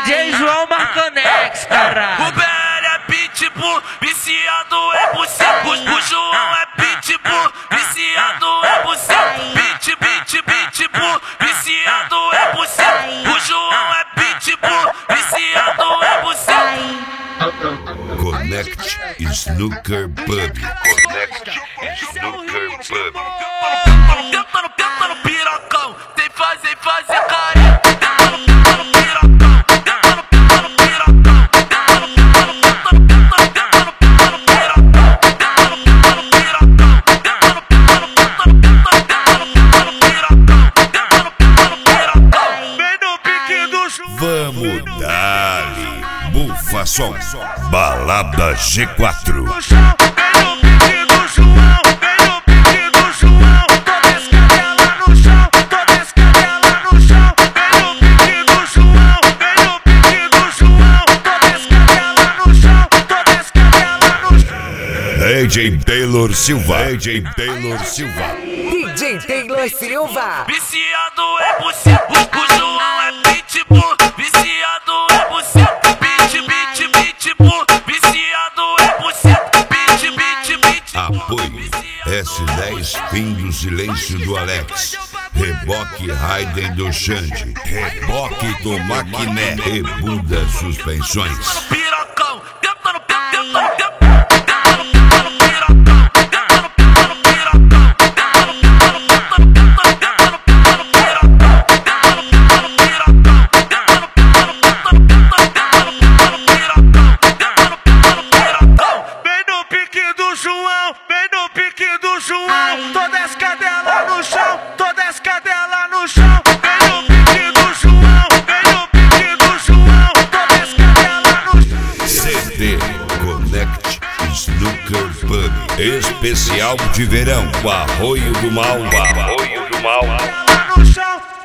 DJ João Marconex, caralho. O BL é pitbull, viciado é buceta. O João é pitbull, viciado é buceta. Pitbull, viciado é buceta. O João é pitbull, viciado é buceta. Connect Snooker Pub. Connect Snooker Pub. Tenta no pirocão, sem fazer carinho. Tenta no pirocão, tenta no pirocão. Vamos dar-lhe Bufação, Balada G4. DJ Taylor Silva. DJ Taylor Silva. DJ Taylor Silva. Viciado é buceta. O João é pitbull. Viciado é buceta. Pitbull. Viciado é buceta. Apoio S10 Fim do Silêncio do Alex. Reboque Raiden do Xande. Reboque do Maquiné. Rebuda Suspensões. Pirocão, tenta no toda escadela no chão, toda escadela no chão. Vem no pique do João, vem no pique do João, toda escadela no chão. CD Connect Snooker Pub. Especial de verão. O Arroio do Mal. Escadela no chão.